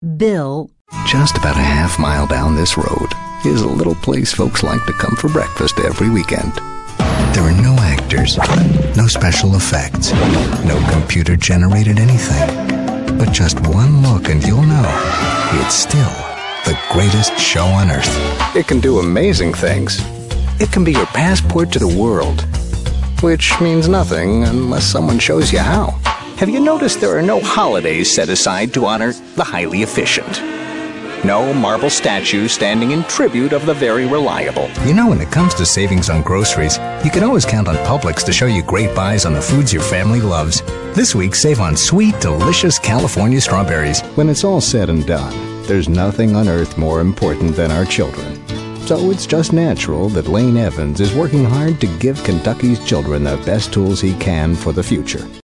Bill. Just about a half-mile down this road is a little place folks like to come for breakfast every weekend. There are no actors, no special effects, no computer-generated anything. But just one look and you'll know it's still the greatest show on earth. It can do amazing things. It can be your passport to the world, which means nothing unless someone shows you how. Have you noticed there are no holidays set aside to honor the highly efficient? No marble statues standing in tribute of the very reliable. You know, when it comes to savings on groceries, you can always count on Publix to show you great buys on the foods your family loves. This week, save on sweet, delicious California strawberries. When it's all said and done, there's nothing on earth more important than our children. So it's just natural that Lane Evans is working hard to give Kentucky's children the best tools he can for the future.